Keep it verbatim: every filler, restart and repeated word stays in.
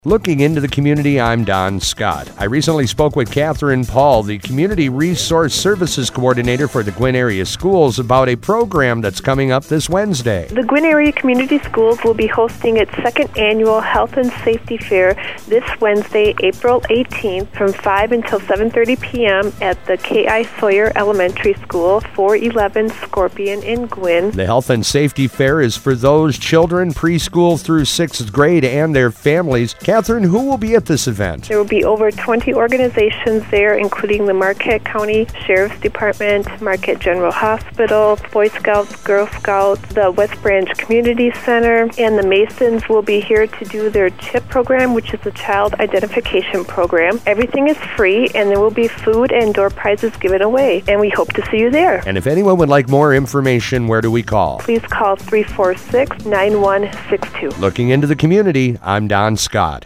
Looking into the community, I'm Don Scott. I recently spoke with Catherine Paul, the Community Resource Services Coordinator for the Gwinn Area Schools, about a program that's coming up this Wednesday. The Gwinn Area Community Schools will be hosting its second annual Health and Safety Fair this Wednesday, April eighteenth, from five until seven thirty p.m. at the K I. Sawyer Elementary School, four eleven Scorpion in Gwinn. The Health and Safety Fair is for those children preschool through sixth grade and their families. Catherine, who will be at this event? There will be over twenty organizations there, including the Marquette County Sheriff's Department, Marquette General Hospital, Boy Scouts, Girl Scouts, the West Branch Community Center, and the Masons will be here to do their CHIP program, which is a child identification program. Everything is free, and there will be food and door prizes given away, and we hope to see you there. And if anyone would like more information, where do we call? Please call three four six, nine one six two. Looking into the community, I'm Don Scott.